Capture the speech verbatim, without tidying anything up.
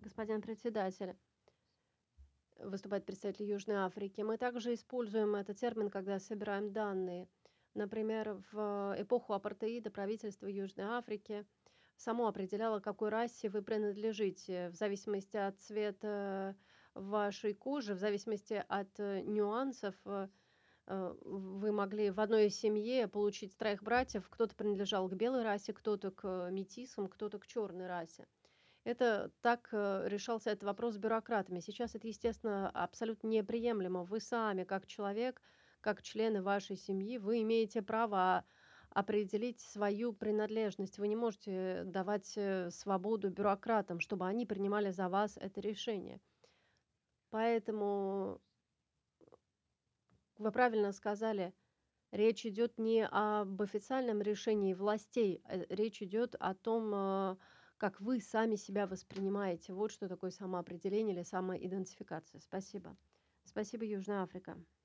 Господин председатель, выступает представитель Южной Африки. Мы также используем этот термин, когда собираем данные. Например, в эпоху апартеида правительство Южной Африки само определяло, к какой расе вы принадлежите, в зависимости от цвета вашей кожи, в зависимости от э, нюансов. э, э, Вы могли в одной семье получить троих братьев, кто-то принадлежал к белой расе, кто-то к метисам, кто-то к черной расе. Это так, э, решался этот вопрос с бюрократами. Сейчас это, естественно, абсолютно неприемлемо. Вы сами, как человек, как члены вашей семьи, вы имеете право определить свою принадлежность. Вы не можете давать, э, свободу бюрократам, чтобы они принимали за вас это решение. Поэтому вы правильно сказали, речь идет не об официальном решении властей, э, речь идет о том, э, как вы сами себя воспринимаете. Вот что такое самоопределение или самоидентификация. Спасибо. Спасибо, Южная Африка.